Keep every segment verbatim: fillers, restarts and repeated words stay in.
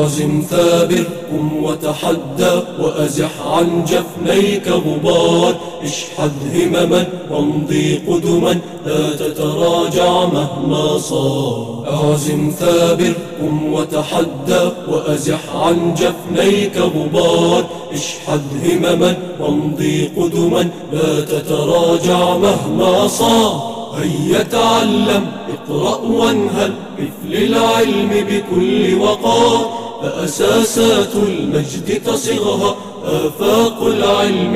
عازم ثابر قم وتحدى وأزح عن جفنيك غبار، اشحذ همما وامضي قدما لا تتراجع مهما صار. عازم ثابر قم وتحدى وأزح عن جفنيك غبار، اشحذ همما وامضي قدما لا تتراجع مهما صار. هيا تعلم اقرأ وانهل مثل العلم بكل وقار، فأساسات المجد تصغها آفاق العلم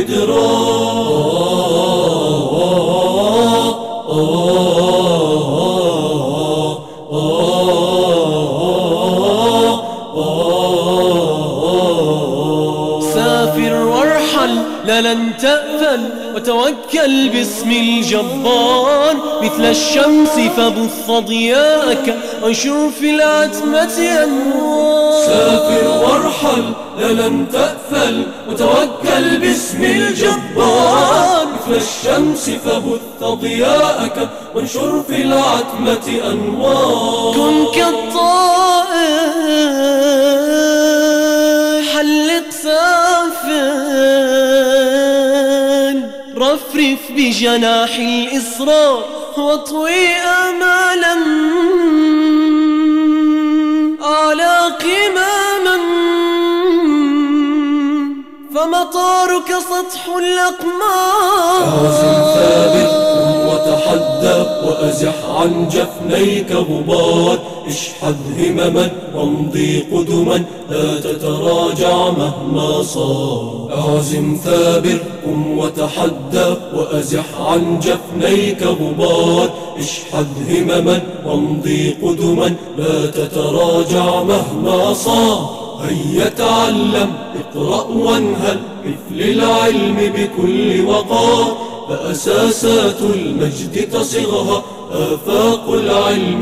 المدرار. سافر وارحل لا لن تأفل وتوكل باسم الجبار، مثل الشمس فبث ضياءك وانشر في العتمة أنوار. سافر وارحل لا لن تأفل وتوكل باسم الجبار، مثل الشمس فبث ضياءك وانشر في العتمة أنوار. كن كالطائر حلق سافر، رفرف بجناح الإصرار واطوي آمالا أعلى قماما، فمطارك سطح الأقمار. عازم ثابر قم وتحدى وأزح عن جفنيك غبار، اشحذ همما وامضي قدما لا تتراجع مهما صار. عازم ثابر قم وتحدى وأزح عن جفنيك غبار، اشحذ همما وامضي قدما لا تتراجع مهما صار. هيا تعلم اقرأ وانهل مثل العلم بكل وقار، فأساسات المجد تصغها آفاق العلم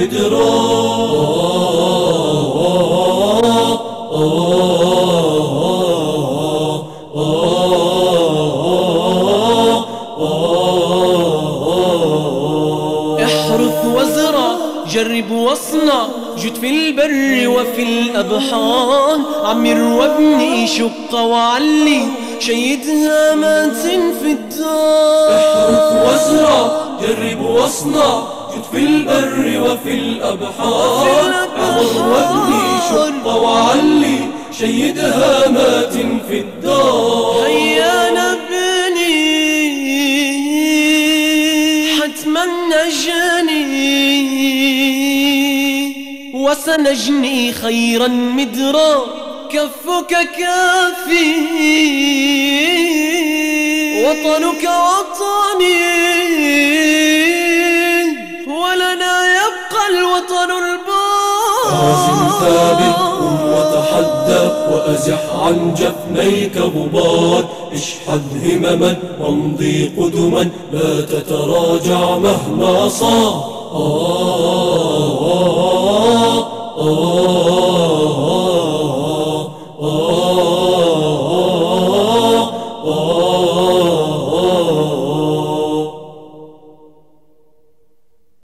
المدرار. احرث وازرع جرب واصنع جد في البر وفي الأبحار، عمر وابني شق وعلي شيد هامات في الدار. احرث وازرع جرب واصنع جد في البر وفي الأبحار، عمر وابني شق وعلي شيد هامات في الدار. هيا نبني حتما نجني وسنجني خيرا مدرا، كفك كافي وطنك وطني ولنا يبقى الوطن البار. عازم ثابر قم وتحدى وأزح عن جفنيك غبار، اشحذ همما وامضي قدما لا تتراجع مهما صار. آه آه آه